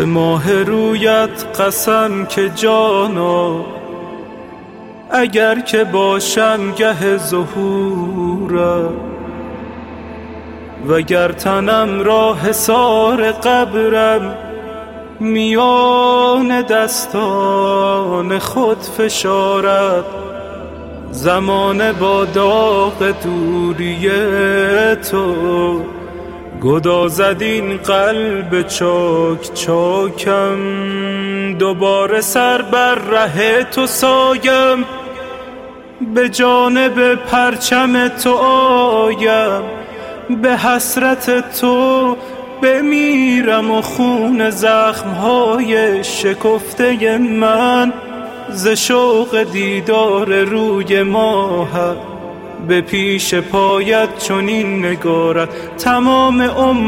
به ماه رویت قسم که جانا، اگر که باشم گه ظهورت، وگر تنم را حصار قبرم، میان دستان خود فشارد. زمانه با داغ دوری تو گدازد این قلب چاک چاکم. دوباره سر بر ره تو سایم، به جانب پرچم تو آیم. به حسرت تو بمیرم و خون زخمهای شکفته من ز شوق دیدار روی ماهت به پیش پایت چنین نگارد. تمام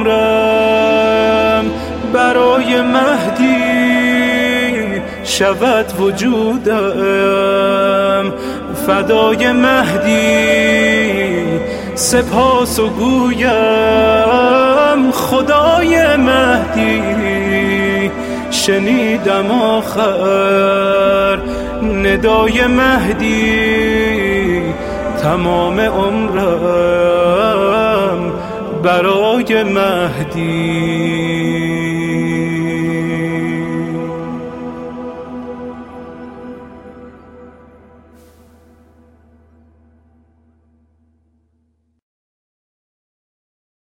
عمرم برای مهدی شود وجودم، فدای مهدی سپاس و گویم. خدای مهدی شنیدم آخر ندای مهدی، تمام عمرم برای مهدی.